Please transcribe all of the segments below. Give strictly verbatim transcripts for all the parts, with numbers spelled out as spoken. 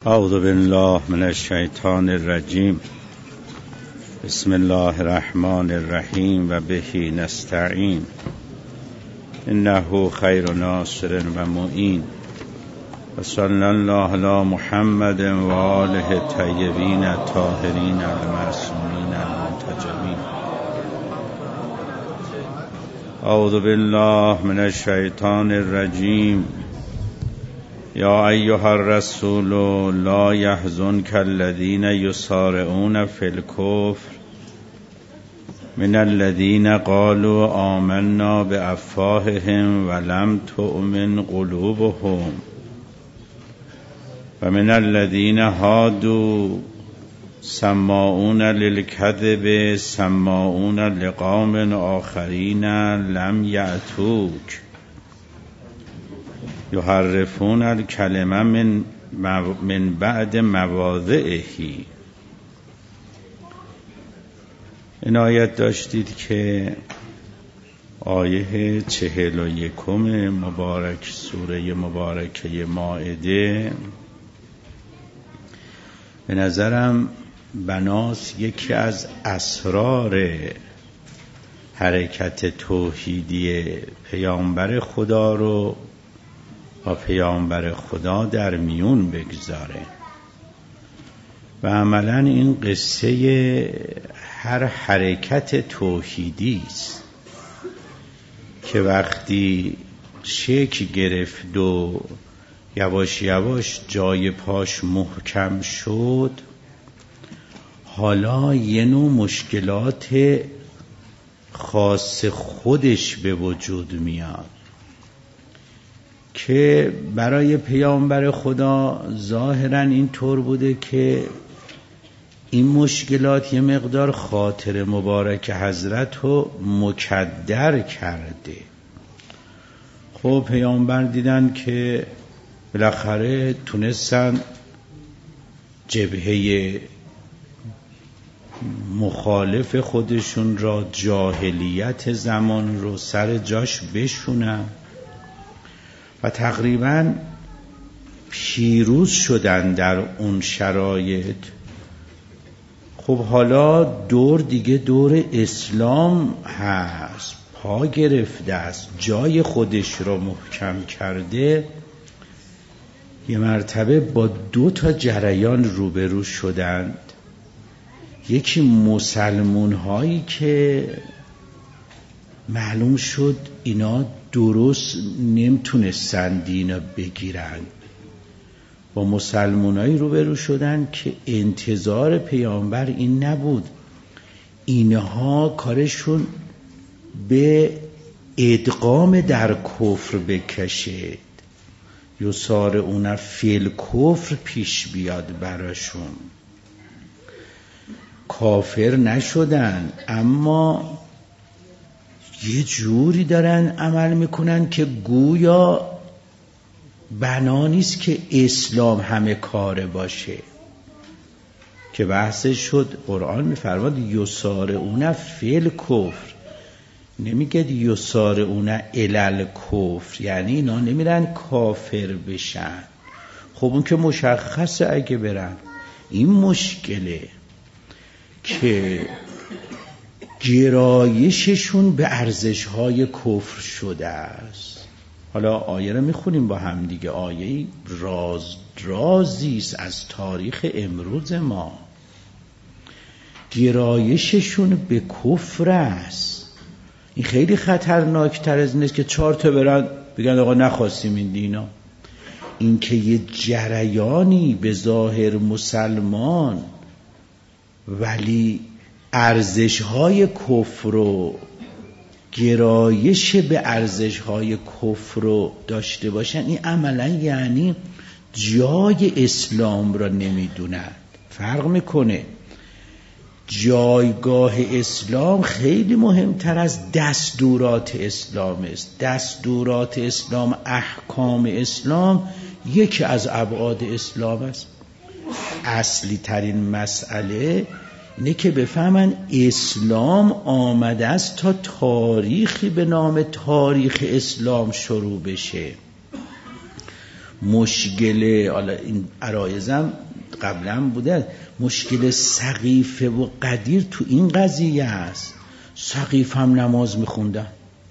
اعوذ بالله من الشیطان الرجیم. بسم الله الرحمن الرحیم و به نستعین. انه خیر ناصر و معین. و صلی الله علی محمد و آله الطیبین الطاهرین المعصومین المنتجبین. اعوذ بالله من الشیطان الرجیم. یا ایها الرسول لا یحزنک الذین یسارعون فی الکفر من الذین قالوا آمنا بافواههم ولم تؤمن قلوبهم و من الذین هادوا سماعون للکذب سماعون لقوم آخرین لم یأتوک یحرفون الکلمه من من بعد مواضعه. عنایت داشتید که آیه چهل و یکم مبارک سوره مبارکه مائده به نظرم بناس یکی از اسرار حرکت توحیدی پیامبر خدا رو با پیامبر خدا در میون بگذاره و عملاً این قصه هر حرکت توحیدی است که وقتی شکل گرفت و یواش یواش جای پاش محکم شد، حالا یه نوع مشکلات خاص خودش به وجود میاد که برای پیامبر خدا ظاهراً این طور بوده که این مشکلات یه مقدار خاطر مبارک حضرت رو مکدر کرده. خب پیامبر دیدن که بالاخره تونستن جبهه مخالف خودشون را، جاهلیت زمان رو سر جاش بشونن و تقریباً پیروز شدن در اون شرایط. خب حالا دور دیگه دور اسلام هست، پا گرفته است، جای خودش رو محکم کرده. یه مرتبه با دو تا جریان روبرو شدند. یکی مسلمون هایی که معلوم شد اینا درست نمیتونستن دین بگیرن، با مسلمانایی روبرو شدن که انتظار پیامبر این نبود اینها کارشون به ادغام در کفر بکشید، یسارعون فی الکفر پیش بیاد براشون. کافر نشدن اما یه جوری دارن عمل میکنن که گویا بنا نیست که اسلام همه کاره باشه، که بحثش شد. قرآن میفرماد یسارعون فی الکفر، نمیگه یسارعون الی الکفر، یعنی اینا نمیرن کافر بشن. خب اون که مشخصه اگه برن. این مشکله که گرایششون به ارزش‌های کفر شده است. حالا آیه رو میخونیم با هم دیگه. آیه راز رازی است از تاریخ امروز ما. گرایششون به کفر است. این خیلی خطرناکتر از این است که چهار تا برن بگن آقا نخواستیم این دینا. این که یه جریانی به ظاهر مسلمان ولی ارزش‌های کفر و گرایش به ارزش‌های کفر رو داشته باشن، این عملاً یعنی جای اسلام را نمیدونن. فرق میکنه. جایگاه اسلام خیلی مهمتر از دستورات اسلام است. دستورات اسلام، احکام اسلام یکی از ابعاد اسلام است. اصلی ترین مسئله اینه که بفهمن اسلام آمده است تا تاریخی به نام تاریخ اسلام شروع بشه. مشکل، حالا این عرایزم قبلا بوده، مشکل سقیفه و قدیر تو این قضیه است. سقیف هم نماز میخوندن،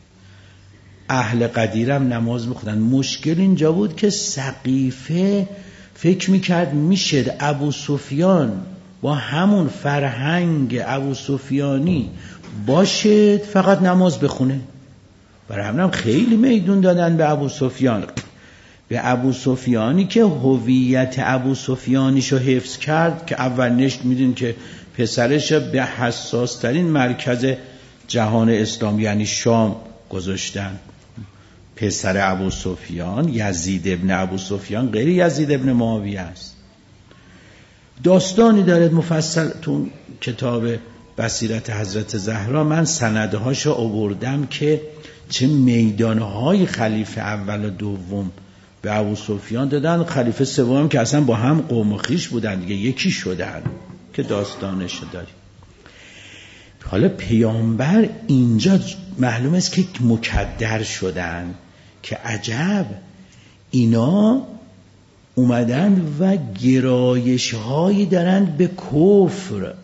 اهل قدیر هم نماز میخوندن. مشکل اینجا بود که سقیفه فکر میکرد میشه ابو سفیان با همون فرهنگ ابو سفیانی باشه فقط نماز بخونه. برای همین هم خیلی میدون دادن به ابو سفیان، به ابو سفیانی که هویت ابو سفیانیشو حفظ کرد، که اول نشت میدون که پسرش به حساس ترین مرکز جهان اسلام یعنی شام گذاشتن. پسر ابو سفیان یزید ابن ابو سفیان غیر یزید ابن معاویه است. داستانی دارد مفصل تو کتاب بصیرت حضرت زهرا، من سندهاشو آوردم که چه میدانهای خلیفه اول و دوم به ابو سفیان دادن. خلیفه سوم که اصلا با هم قوم و خویش بودن دیگه، یکی شدن که داستانش داریم. حالا پیامبر اینجا معلوم است که مکدر شدن که عجب اینا اومدن و گرایش هایی دارن به کفر.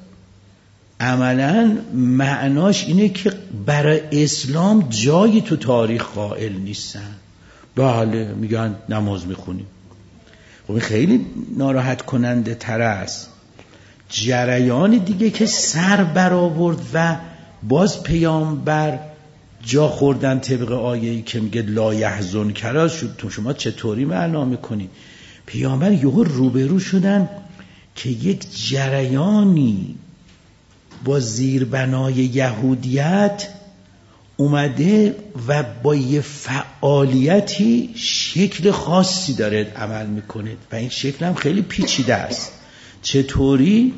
عملا معناش اینه که برای اسلام جایی تو تاریخ قائل نیستن. بله میگن نماز میخونیم. خب خیلی ناراحت کننده تر است. جریان دیگه که سر برآورد و باز پیامبر جا خوردن طبق آیه‌ای که میگه لا یحزن کرا شد. تو شما چطوری معنا میکنی؟ پیامبر یهو روبرو شدن که یک جریانی با زیربنای یهودیت اومده و با یه فعالیتی شکل خاصی داره عمل میکنه و این شکل هم خیلی پیچیده است. چطوری؟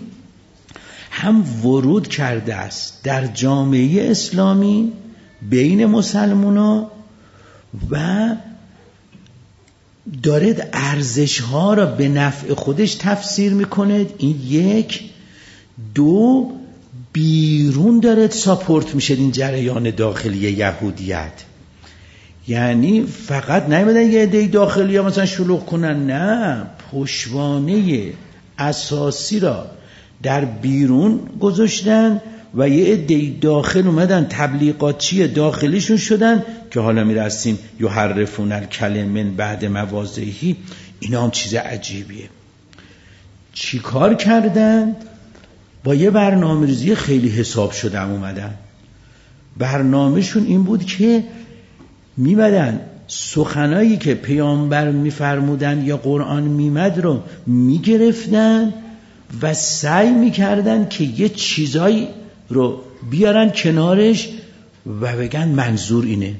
هم ورود کرده است در جامعه اسلامی بین مسلمونا و دارد ارزش ها را به نفع خودش تفسیر میکنه. این یک. دو، بیرون دارد ساپورت میشه این جریان داخلی یهودیت. یعنی فقط نمیدن یه عده داخلی ها مثلا شلوغ کنن، نه، پشتوانه اساسی را در بیرون گذاشتن و یه عده داخل اومدن تبلیغاتچی داخلیشون شدن که حالا میرسیم یحرفون الکلم من بعد مواضعه. اینا هم چیز عجیبیه. چی کار کردن؟ با یه برنامه‌ریزی خیلی حساب شدم اومدن. برنامهشون این بود که میمدن سخنایی که پیامبر میفرمودن یا قرآن میمد رو میگرفتن و سعی میکردن که یه چیزایی رو بیارن کنارش و بگن منظور اینه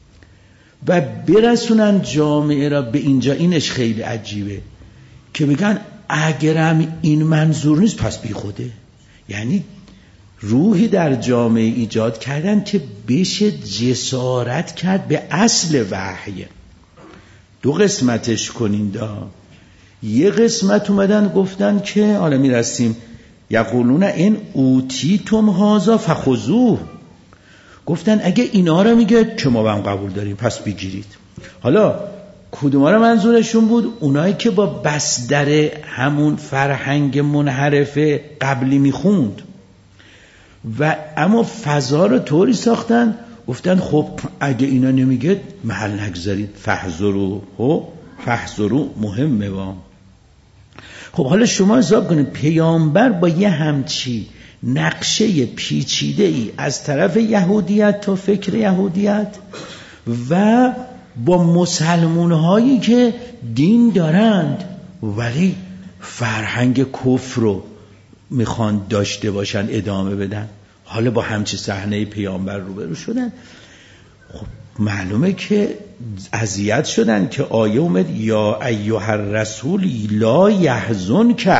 و برسونن جامعه را به اینجا. اینش خیلی عجیبه که بگن اگرم این منظور نیست پس بی خوده. یعنی روحی در جامعه ایجاد کردن که بشه جسارت کرد به اصل وحی. دو قسمتش کنین دا. یه قسمت اومدن گفتن که حالا میرسیم یقولون این اوتیتم هذا فخذوه. گفتن اگه اینا رو میگه که ما هم قبول داریم پس بگیرید. حالا کدوما رو منظورشون بود؟ اونایی که با بصدر همون فرهنگ منحرف قبلی میخوند و اما فضا رو طوری ساختن گفتن خب اگه اینا نمیگه محل نگذارید، فحذرو هو فحذرو مهمه وام. خب حالا شما حساب کنید پیامبر با یه همچی نقشه پیچیده ای از طرف یهودیت تا فکر یهودیت و با مسلمون هایی که دین دارند ولی فرهنگ کفر رو میخوان داشته باشن ادامه بدن، حالا با همچی صحنه پیامبر روبرو شدن. خب معلومه که اذیت شدن که آیه اومد یا ایها الرسول لا یحزنک.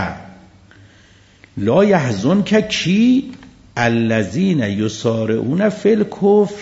لا یحزنک کی؟ الذین یسارعون فی الکفر.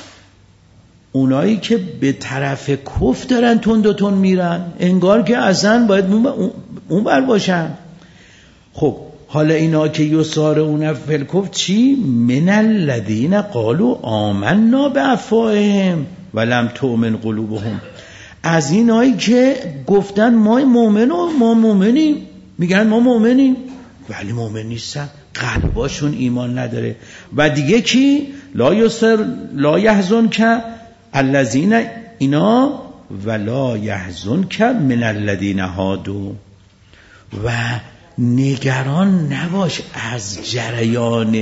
اونایی که به طرف کفر دارن تند و تند میرن، انگار که اصلا باید اون بر باشن. خب حالا اینا که یسارعون فی الکفر چی؟ من الذین قالوا آمنا بافواههم ولم تؤمن قلوبهم. از اینایی که گفتن ما مؤمن و ما مؤمنیم، میگن ما مؤمنیم ولی مؤمن نیستن، قلباشون ایمان نداره. و دیگه کی؟ لا یسر لا یحزن که الذین اینا ولا یحزن که من الذین هادو. و نگران نباش از جریان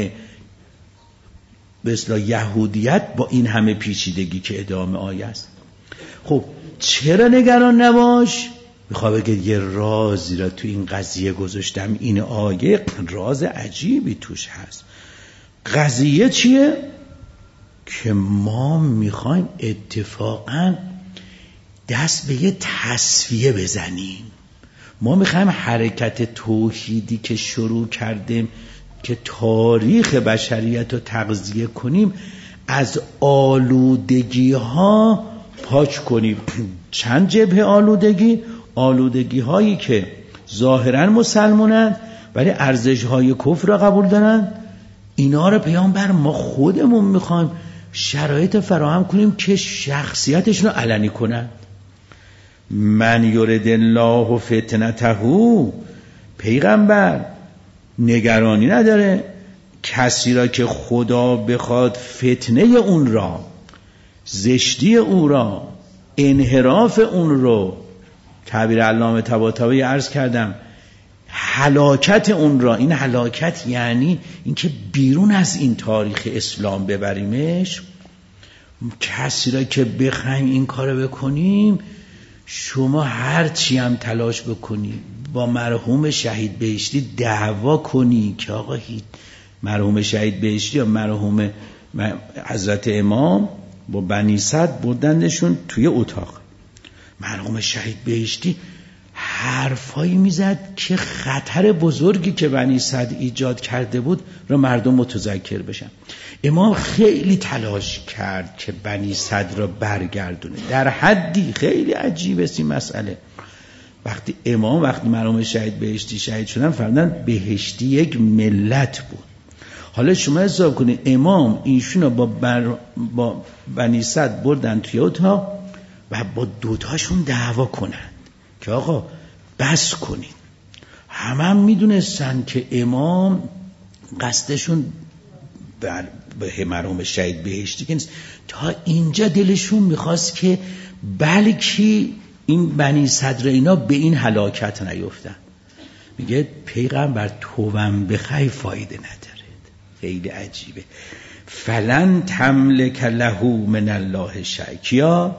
به اصطلاح یهودیت با این همه پیچیدگی که ادامه آیه است. خب چرا نگران نباش؟ میخوام بگه یه رازی را تو این قضیه گذاشتم. این آیه راز عجیبی توش هست. قضیه چیه؟ که ما میخوایم اتفاقا دست به یه تصفیه بزنیم. ما میخوایم حرکت توحیدی که شروع کردیم که تاریخ بشریت رو تغذیه کنیم، از آلودگی ها پاک کنیم. چند جبهه آلودگی؟ آلودگی هایی که ظاهرا مسلمانند ولی ارزش های کفر را قبول دارن. اینا رو پیامبر ما خودمون میخوایم شرایط فراهم کنیم که شخصیتشون رو علنی کنن. من یرد الله فتنته، پیغمبر نگرانی نداره کسی را که خدا بخواد فتنه اون را، زشتی اون را، انحراف اون رو، تعبیر علامه طباطبایی عرض کردم، هلاکت اون را. این هلاکت یعنی اینکه بیرون از این تاریخ اسلام ببریمش. کسی را که بخوایم این کار بکنیم، شما هر چی هم تلاش بکنی با مرحوم شهید بهشتی دعوا کنی که آقا هیچ، مرحوم شهید بهشتی یا مرحوم حضرت امام با بنی صد بردندشون توی اتاق. مرحوم شهید بهشتی حرفایی میزد که خطر بزرگی که بنی صد ایجاد کرده بود را مردم متذکر بشن. امام خیلی تلاش کرد که بنی صد را برگردونه در حدی خیلی عجیب است این مسئله. وقتی امام وقتی مرحوم شهید بهشتی شهید شدن فرمودن بهشتی یک ملت بود. حالا شما حساب کنید امام ایشون با, بر... با بنی صد بردن توی اتاق و با دوتاشون دعوا کنند که آقا بس کنید. همه هم میدونستن که امام قصدشون بر به مرحوم شهید بهشتی که نیست. تا اینجا دلشون میخواست که بلکی این بنی صدر اینا به این هلاکت نیفتن. میگه پیغمبر توبم بخیر فایده نداره. خیلی عجیبه. فلن تملک له من الله شیئا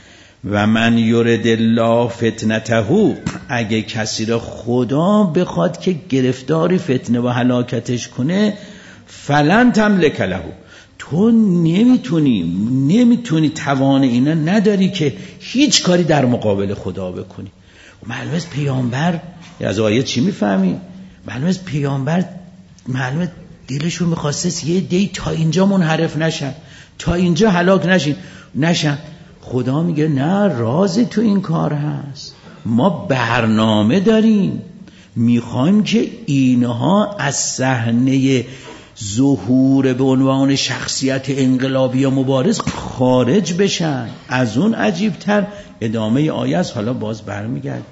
و من یرد الله فتنته، اگه کسی را خدا بخواد که گرفتاری فتنه و هلاکتش کنه، فلن تملک له، تو نمیتونی نمیتونی توان اینا نداری که هیچ کاری در مقابل خدا بکنی. معلومه از پیامبر از آیه چی میفهمی؟ معلومه از پیامبر معلومه دلشون میخواسته یه دی تا اینجا منحرف نشن، تا اینجا هلاک نشین نشن. خدا میگه نه، رازی تو این کار هست. ما برنامه داریم، میخوایم که اینها از صحنه ظهور به عنوان شخصیت انقلابی یا مبارز خارج بشن. از اون عجیبتر ادامه آیه است. حالا باز برمیگرد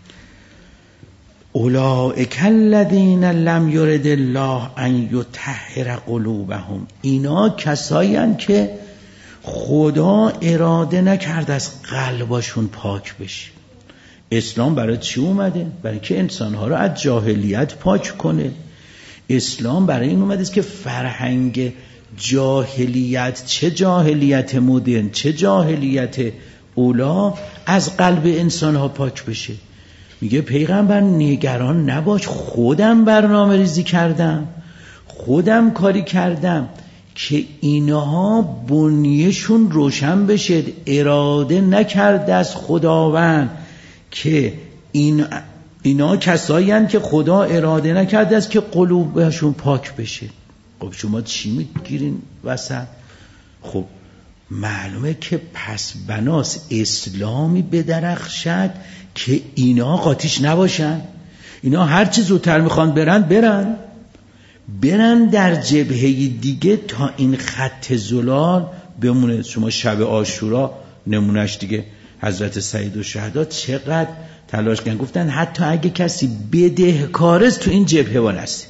اولئک الذین لم یرد الله ان یطهر قلوبهم، اینا کسایی هستند که خدا اراده نکرد از قلباشون پاک بشه. اسلام برای چی اومده؟ برای که انسانها رو از جاهلیت پاک کنه. اسلام برای این اومده است که فرهنگ جاهلیت، چه جاهلیت مدرن چه جاهلیت اولا، از قلب انسانها پاک بشه. میگه پیغمبر نگران نباش، خودم برنامه ریزی کردم، خودم کاری کردم که اینها بنیشون روشن بشه. اراده نکرده از خداوند که این اینا کسایی هستند که خدا اراده نکرده است که قلوبشون پاک بشه. خب شما چی میگیرین وسط؟ خب معلومه که پس بناس اسلامی بدرخشد که اینا قاطیش نباشن. اینا هر چی زودتر میخوان برن برن برن در جبهه دیگه تا این خط زلال بمونه. شما شب عاشورا نمونش دیگه، حضرت سید الشهدا چقدر تلاش کردن، گفتن حتی اگه کسی بدهکارست تو این جبهه وانستید،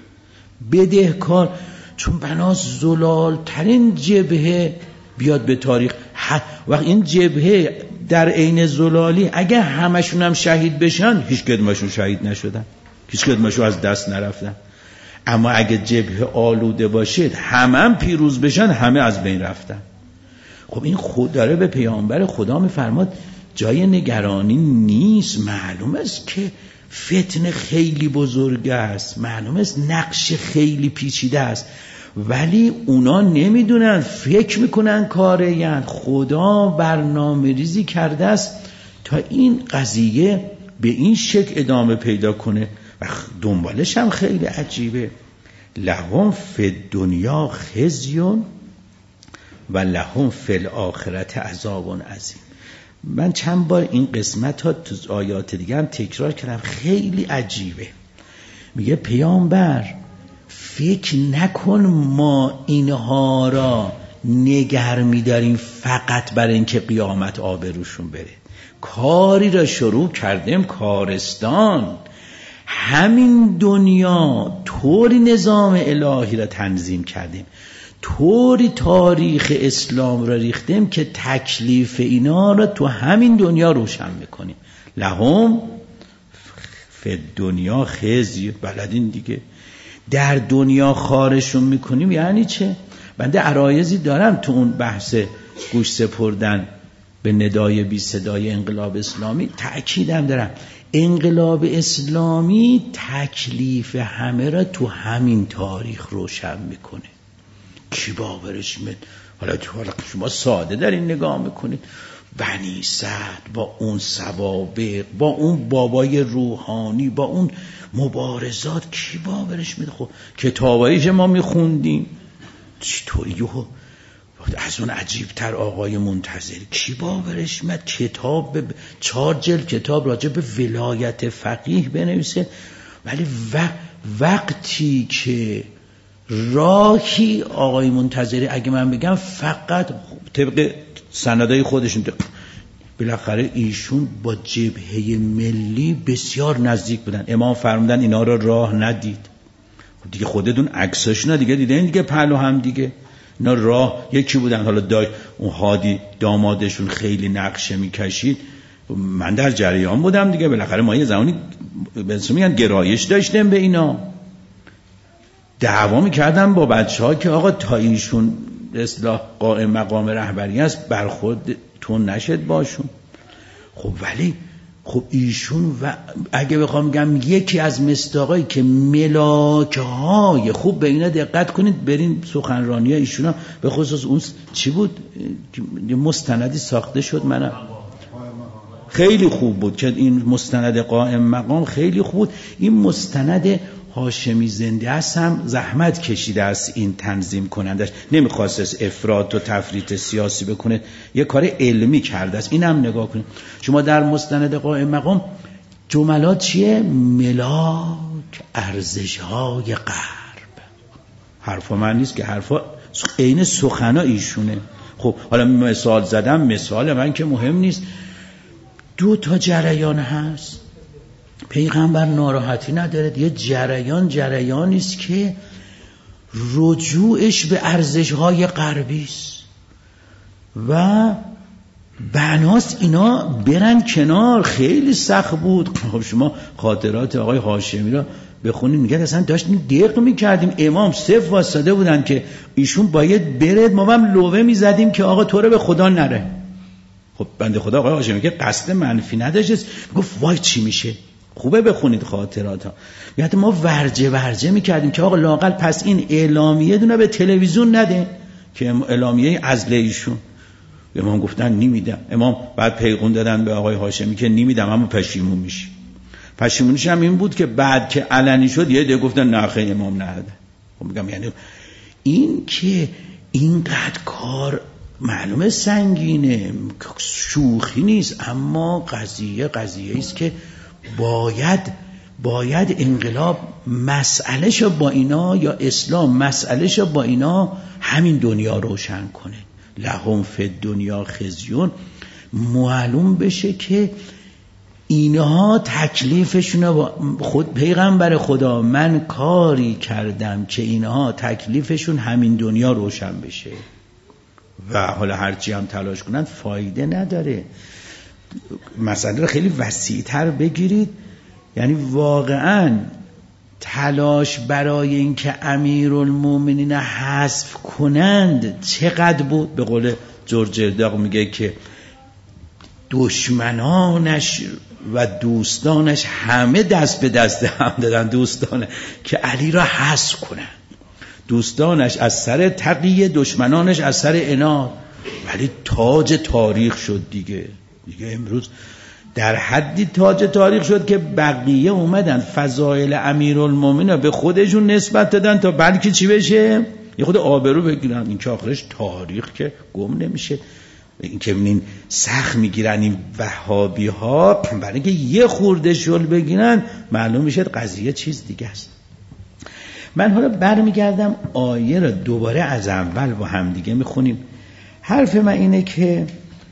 بدهکار، چون بناس زلال ترین جبهه بیاد به تاریخ. وقت این جبهه در عین زلالی اگه همشون هم شهید بشن، هیچ کدومشون شهید نشدن، هیچ کدومشون از دست نرفتن. اما اگه جبهه آلوده باشید، همه هم پیروز بشن، همه از بین رفتن. خب این خود داره به پیامبر خدا میفرماد جای نگرانی نیست. معلوم است که فتنه خیلی بزرگ است، معلوم است نقش خیلی پیچیده است، ولی اونا نمیدونن، فکر میکنن کاره‌اند. خدا برنامه ریزی کرده است تا این قضیه به این شکل ادامه پیدا کنه و دنبالش هم خیلی عجیبه. لهم فی الدنیا خزی و لهم فی الآخرة عذاب عظیم. من چند بار این قسمت ها تو آیات دیگه هم تکرار کردم، خیلی عجیبه. میگه پیامبر فکر نکن ما اینها را نگر می‌داریم فقط برای اینکه قیامت آبروشون بره. کاری را شروع کردیم، کارستان، همین دنیا طوری نظام الهی را تنظیم کردیم، طوری تاریخ اسلام را ریختیم که تکلیف اینا را تو همین دنیا روشن میکنیم. لهم فی دنیا خزی، بلدین دیگه، در دنیا خارشون میکنیم. یعنی چه؟ بنده عرایضی دارم تو اون بحث گوش سپردن به ندای بی صدای انقلاب اسلامی، تأکیدم دارم انقلاب اسلامی تکلیف همه را تو همین تاریخ روشن میکنه. کی باورش میاد؟ حالا تو حالا شما ساده در این نگاه میکنید، بنی سعد با اون سوابق، با اون بابای روحانی، با اون مبارزات، کی باورش میاد؟ خب کتابایی که ما میخوندیم چطوری ها؟ از اون عجیبتر آقای منتظری، کی باورش میاد کتاب به چهار جلد کتاب راجع به ولایت فقیه بنویسه؟ ولی و وقتی که راهی آقای منتظری، اگه من بگم فقط طبق سندای خودشون، بالاخره ایشون با جبهه ملی بسیار نزدیک بودن. امام فرمودن اینا را راه ندید. دیگه خودتون عکساشون دیگه دیدین دیگه، پهلو هم دیگه اینا راه یکی بودن. حالا دای اون هادی دامادشون خیلی نقشه میکشید، من در جریان بودم دیگه. بالاخره ما یه زمانی بهش میگن گرایش داشتیم به اینا، دعوا میکردم با بچه ها که آقا تا ایشون اصلاح قائم مقام رهبری است برخورد تون نشد باشون. خب ولی خب ایشون و اگه بخوام بگم یکی از مصداقایی که ملاکه های خوب به اینا دقت کنید، برین سخنرانی ها ایشون ها، به خصوص اون چی بود مستندی ساخته شد، منم خیلی خوب بود که این مستند قائم مقام خیلی خوب بود. این مستند هاشمی زنده است هم زحمت کشیده است این تنظیم کنندش، نمیخواست افراط و تفریط سیاسی بکنه، یه کار علمی کرده است. این هم نگاه کنید شما در مستند قائم مقام جملات چیه؟ ملاک ارزش‌های غرب. حرفا من نیست که، حرفا عین سخنا ایشونه. خب حالا مثال زدم، مثال من که مهم نیست. دو تا جریان هست، پیغمبر ناراحتی نداره، یه جریان جریانی است که رجوعش به ارزش‌های غربی است و بناست اینا برن کنار. خیلی سخت بود. خب شما خاطرات آقای هاشمی را بخونید، میگه اصلا داشتیم دق میکردیم، امام صف واسطه بودن که ایشون باید برد، ما هم لوه میزدیم که آقا تو رو به خدا نره. خب بنده خدا آقای هاشمی که قصد منفی نداشت، گفت وای چی میشه. خوبه بخونید خاطرات ها. میگه ما ورجه ورجه میکردیم که آقا لااقل پس این اعلامیه دونه به تلویزیون نده که اعلامیه عزل ایشون. امام گفتن نمیدم. امام بعد پیغام دادن به آقای هاشمی که نمیدم، اما پشیمون میشی. پشیمونیش هم این بود که بعد که علنی شد یه دیگه گفتن نه خیلی امام نهده. خب میگم یعنی این که اینقدر کار معلومه سنگینه، شوخی نیست، اما قضیه قضیه است که باید باید انقلاب مسئله شو با اینا، یا اسلام مسئله شو با اینا همین دنیا روشن کنه. لهم فی الدنیا خزیون. معلوم بشه که اینها تکلیفشون با خود پیغمبر خدا من کاری کردم که اینها تکلیفشون همین دنیا روشن بشه و حالا هرچی هم تلاش کنن فایده نداره. مسئله رو خیلی وسیع‌تر بگیرید، یعنی واقعاً تلاش برای اینکه امیرالمومنین حذف کنند چقدر بود. به قول جورج ارداق میگه که دشمنانش و دوستانش همه دست به دست هم دادن، دوستانه که علی را حذف کنند. دوستانش از سر تقیه، دشمنانش از سر عناد، ولی تاج تاریخ شد دیگه. دیگه امروز در حدی تاج تاریخ شد که بقیه اومدن فضایل امیرالمومنین به خودشون نسبت دادن تا بلکه چی بشه؟ یه خود آبرو بگیرن. این که آخرش تاریخ که گم نمیشه. این که ببینین سخت میگیرن این وهابی ها، برای اینکه یه خورده شل بگیرن معلوم میشه قضیه چیز دیگه است. من حالا برمیگردم آیه را دوباره از اول با هم دیگه میخونیم. حرف من اینه که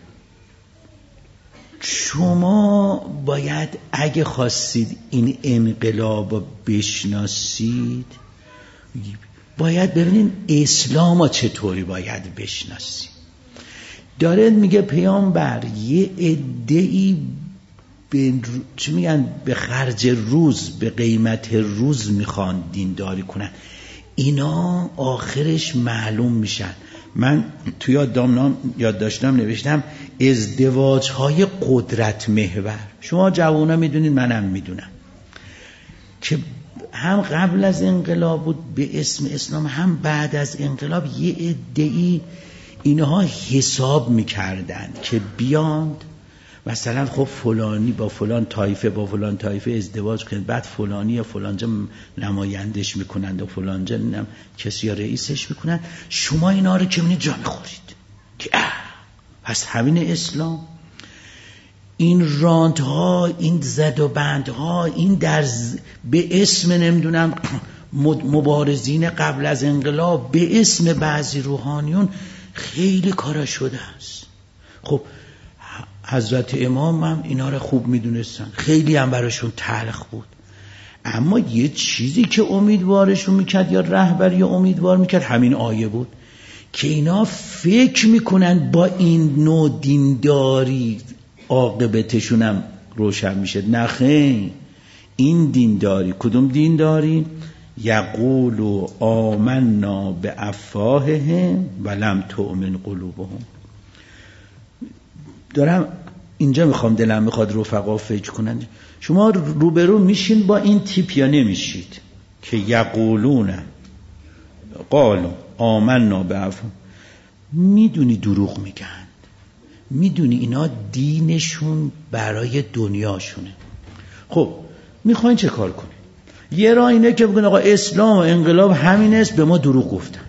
شما باید اگه خواستید این انقلاب رو بشناسید باید ببینید اسلام رو چطوری باید بشناسید. داره میگه پیامبر یه عده‌ای به چی میگن به خرج روز، به قیمت روز میخوان دینداری کنن، اینا آخرش معلوم میشن. من توی یادداشتم یاد داشتم نوشتم ازدواج های قدرت محور. شما جوونا میدونید، منم میدونم که هم قبل از انقلاب بود به اسم اسلام، هم بعد از انقلاب یه عده‌ای اینها حساب میکردن که بیاند مثلا خب فلانی با فلان طایفه با فلان طایفه ازدواج کنند، بعد فلانی یا فلانجا نمایندش میکنند و فلانجا کسی یا رئیسش میکنند. شما اینا رو که میبینید جا میخورید که اه پس همین اسلام. این راند ها، این زد و بند ها، این در ز... به اسم نمیدونم مبارزین قبل از انقلاب، به اسم بعضی روحانیون خیلی کارا شده است. خب حضرت امام هم اینا رو خوب میدونستن، خیلی هم براشون تلخ بود، اما یه چیزی که امیدوارشون میکرد یا رهبری امیدوار میکرد همین آیه بود که اینا فکر میکنن با این نوع دینداری عاقبتشون هم روشن میشه. نه خیر، این دینداری کدوم دینداری؟ یقولوا آمنا بافواههم ولم تؤمن قلوبهم. دارم اینجا میخوام دلم میخواد رفقا فکر کنن. شما روبرو میشین با این تیپ یا نمیشید که یقولون قالوا آمنا بافواههم، میدونی دروغ میگن، میدونی اینا دینشون برای دنیاشونه. خب میخواین چه کار کنید؟ یه راه اینه که بگن آقا اسلام و انقلاب همین است، به ما دروغ گفتند.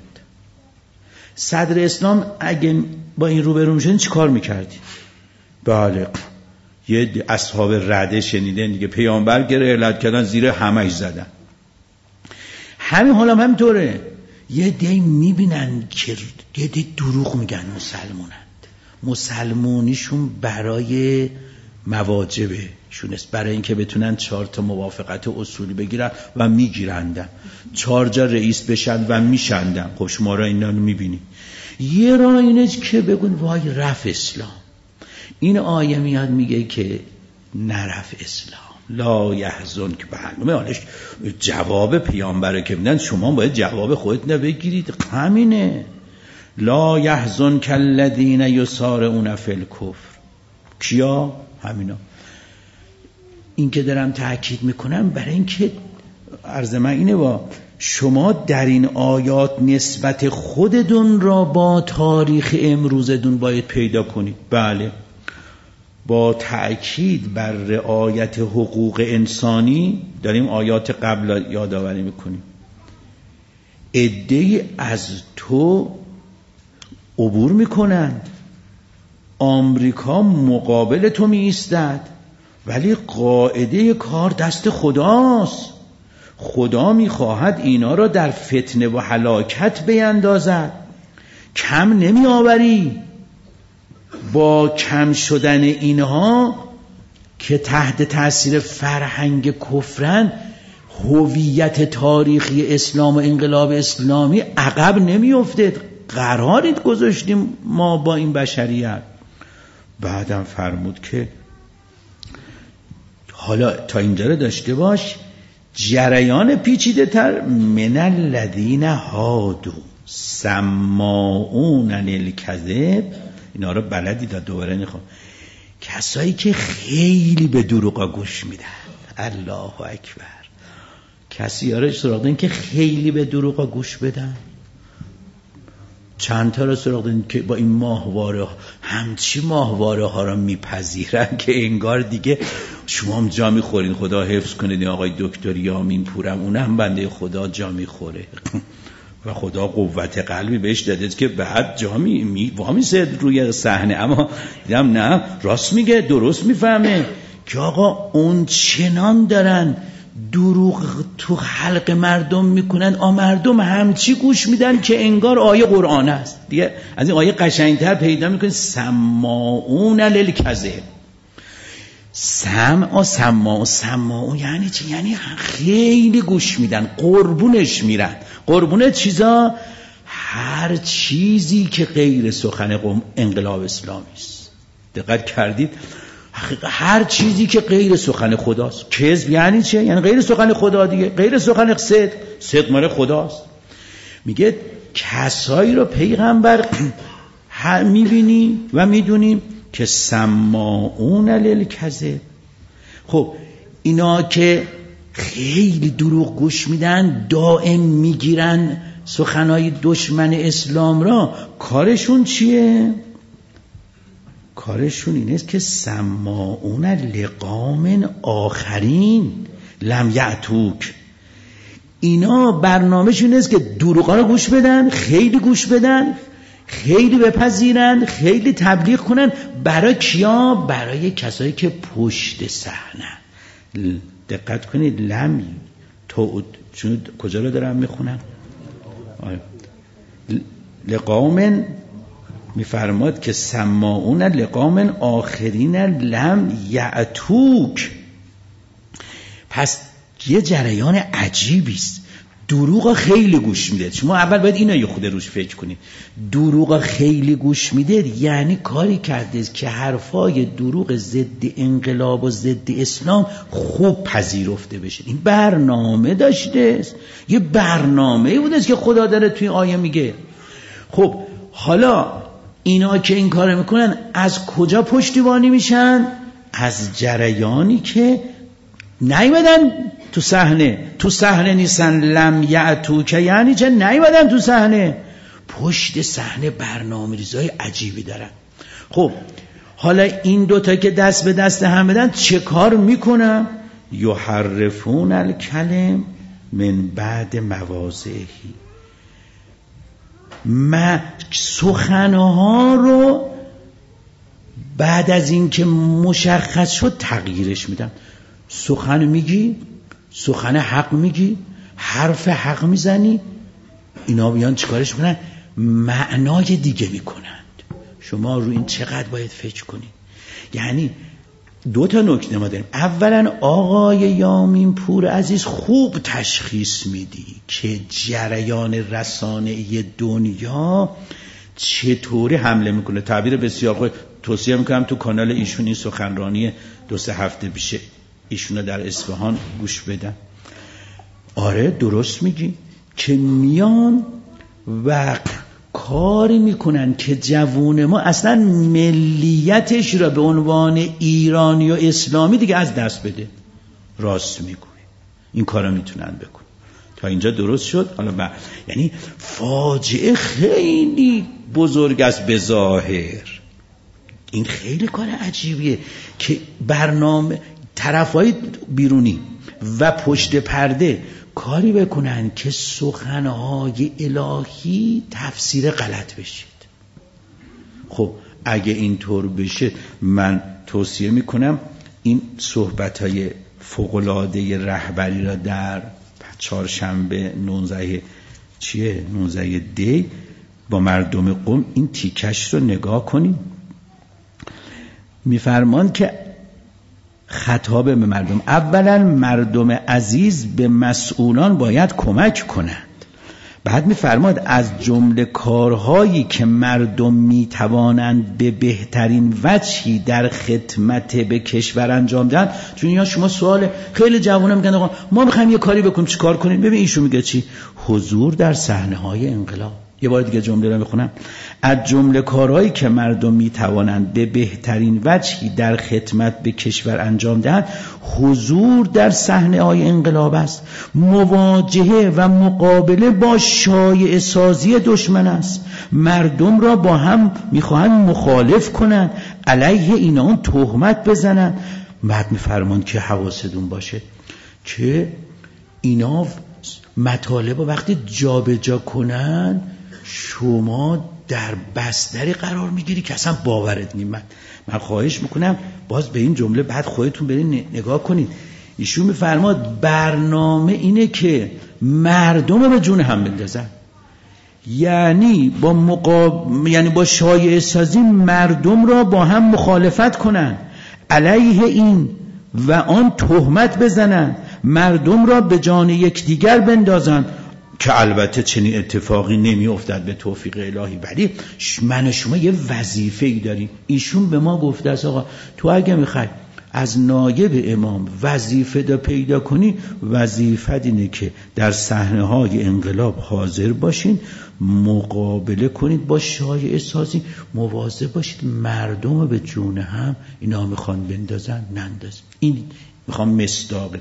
صدر اسلام اگه با این روبرو میشن چی کار میکردید؟ بله یه اصحاب رده شنیدن دیگه، پیامبر گره علت کردن زیر همش زدن. همین حالا هم همینطوره، یه دی میبینن که یه دی دروغ میگن مسلمونند، مسلمونیشون برای مواجبه شونست، برای اینکه بتونن چهار تا موافقت اصولی بگیرن و میگیرندن، چهار جا رئیس بشن و میشندن. خب شما را اینا رو میبینی. یه راه اینه که بگون وای رف اسلام. این آیه میاد میگه که نرف اسلام لا یحزن که برنامه جواب پیامبره که میدن، شما باید جواب خودت نبگیرید. همینه لا یحزن کالذین یسارعون فی الکفر. کیا؟ همینا. این که دارم تأکید میکنم برای اینکه عرض من اینه با شما در این آیات نسبت خودتون را با تاریخ امروزتون باید پیدا کنید. بله با تأکید بر رعایت حقوق انسانی داریم آیات قبل یادآوری میکنیم. عده‌ای از تو عبور میکنند، آمریکا مقابل تو می ایستد، ولی قاعده کار دست خداست. خدا میخواهد اینا را در فتنه و هلاکت بیندازد، کم نمی آوری. با کم شدن اینها که تحت تاثیر فرهنگ کفرن، هویت تاریخی اسلام و انقلاب اسلامی عقب نمیفته. قرارید گذاشتیم ما با این بشریت. بعدم فرمود که حالا تا اینجا رو داشته باش، جریان پیچیده تر، من الذین هادو سماعون للکذب، اینا رو بلدی دا دوباره نخوام، کسایی که خیلی به دروغا گوش میدن. الله اکبر. کسی یارش سراغ دارین که خیلی به دروغا گوش بدن؟ چند تا رو سراغ دارین که با این ماهواره همچی ماهواره ها رو میپذیرن که انگار دیگه شما هم جا میخورین. خدا حفظ کنید آقای دکتر یامین پورم، اونم بنده خدا جا میخوره و خدا قوت قلبی بهش داده که بعد جا می وامی سد روی صحنه، اما دیدم نه راست میگه، درست میفهمه که آقا اون چنان دارن دروغ تو حلق مردم میکنن، آ مردم همچی گوش میدن که انگار آیه قرآن است. دیگه از این آیه قشنگتر پیدا میکنید، سماعون للکذب. سمع و سماع و سماع یعنی چی؟ یعنی خیلی گوش میدن، قربونش میرن. قربون چیزا؟ هر چیزی که غیر سخن انقلاب اسلامی است. دقت کردید؟ هر چیزی که غیر سخن خداست. کذب یعنی چه؟ یعنی غیر سخن خدا دیگه، غیر سخن صدق. صدق مال خداست. میگه کسایی رو پیغمبر میبینی و میدونیم که سماعون للکذب. خب اینا که خیلی دروغ گوش میدن، دائم میگیرن سخنهای دشمن اسلام را، کارشون چیه؟ کارشون این است که سماعون لقوم آخرین لم یأتوک. اینا برنامهشون است که دروغا رو گوش بدن، خیلی گوش بدن، خیلی بپذیرن، خیلی تبلیغ کنن. برای کیا؟ برای کسایی که پشت صحنه. دقت کنید، لم تو چون کجا رو دارم میخونم؟ لقوم میفرماد که سماعون لقوم آخرین لم یأتوک. پس یه جریان عجیبی است. دروغ خیلی گوش میده. شما اول باید اینا یه خود روش فکر کنید. دروغ خیلی گوش میده یعنی کاری کرده که حرفای دروغ ضد انقلاب و ضد اسلام خوب پذیرفته بشه. این برنامه داشته است. یه برنامه بوده است که خدا داره توی آیه میگه. خب حالا اینا که این کار میکنن از کجا پشتیبانی میشن؟ از جریانی که نیومدن تو صحنه. تو صحنه نیستن. لم یأتوک یعنی چه؟ نیومدن تو صحنه. پشت صحنه برنامه‌ریزی عجیبی دارن. خب حالا این دوتا که دست به دست هم بدن چه کار میکنن؟ یحرفون الکلم من بعد مواضعه. ما سخنها رو بعد از این که مشخص شد تغییرش میدن. سخن میگی، سخن حق میگی، حرف حق میزنی، اینا بیان چیکارش میکنن؟ معنای دیگه میکنند. شما رو این چقدر باید فکر کنید. یعنی دو تا نکته ما داریم. اولا آقای یامین پور عزیز خوب تشخیص میدی که جریان رسانه‌ای دنیا چطوری حمله میکنه. تعبیر بسیار خوب توصیه میکنم تو کانال ایشون این سخنرانی دو سه هفته پیشه ایشون در اصفهان گوش بدن. آره درست میگی که میان و کاری میکنن که جوون ما اصلا ملیتش را به عنوان ایرانی و اسلامی دیگه از دست بده. راست میگوی، این کارا میتونن بکن. تا اینجا درست شد؟ حالا با... یعنی فاجعه خیلی بزرگ است به ظاهر. این خیلی کار عجیبیه که برنامه طرفای بیرونی و پشت پرده کاری بکنن که سخنهای الهی تفسیر غلط بشید. خب اگه اینطور بشه من توصیه میکنم این صحبتهای فوق‌العاده رهبری را در چهارشنبه نوزده چیه نوزده دی با مردم قم این تیکش رو نگاه کنیم. میفرمان که خطاب به مردم، اولا مردم عزیز به مسئولان باید کمک کنند. بعد میفرماد از جمله کارهایی که مردم میتوانند به بهترین وجهی در خدمت به کشور انجام دهند. چون یا شما سوال خیلی جوونا میگن آقا ما میخوایم یه کاری بکنیم چی کار کنیم؟ ببین ایشون میگه چی؟ حضور در صحنه های انقلاب. یه بار دیگه جمله رو بخونم. از جمله کارهایی که مردم میتوانند به بهترین وجهی در خدمت به کشور انجام دهند حضور در صحنه های انقلاب است. مواجهه و مقابله با شایعه سازی دشمن است. مردم را با هم میخواهند مخالف کنند، علیه اینا تهمت بزنند. بعد میفرمان که حواستون باشه که اینا مطالب وقتی جابجا کنن شما در بستری قرار میگیری که اصلا باورت نمیاد. من خواهش میکنم باز به این جمله بعد خودتون برین نگاه کنید. ایشون میفرماد برنامه اینه که مردم رو به جون هم بندازن، یعنی با مقاب... یعنی با شایعه سازی مردم را با هم مخالفت کنن، علیه این و آن تهمت بزنن، مردم را به جان یکدیگر بندازن، که البته چنین اتفاقی نمی افتد به توفیق الهی. ولی من و شما یه وظیفه‌ای داریم. ایشون به ما گفته است آقا تو اگه میخوای از نایب امام وظیفه دا پیدا کنی، وظیفت اینه که در صحنه‌های انقلاب حاضر باشین، مقابله کنید با شایعه سازی، مواظب باشید مردم به جون هم اینا میخوان بندازن نندازن. این میخوام مصداقه.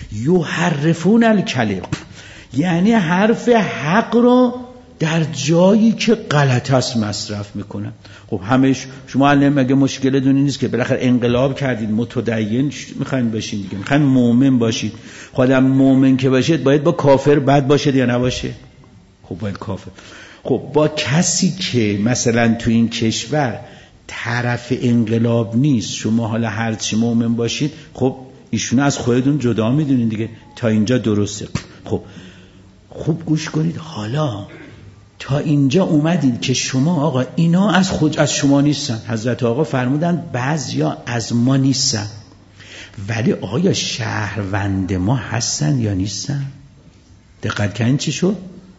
یحرفون الکلم، یعنی حرف حق رو در جایی که غلط است مصرف میکنن. خب همش شما الان مگه مشکل دونی نیست که بالاخره انقلاب کردید، متدین میخواین باشین دیگه، میخواین مؤمن باشید. خودم مؤمن که باشید باید با کافر بد باشید یا نباشه؟ خب باید کافر. خب با کسی که مثلا تو این کشور طرف انقلاب نیست، شما حالا هرچی مؤمن باشید، خب ایشون از خودتون جدا میدونین دیگه. تا اینجا درسته. خب خوب گوش کنید. حالا تا اینجا اومدید که شما آقا اینا از خود از شما نیستن. حضرت آقا فرمودن بعضیا از ما نیستن، ولی آیا شهروند ما هستن یا نیستن؟ دقت کنین چی شد؟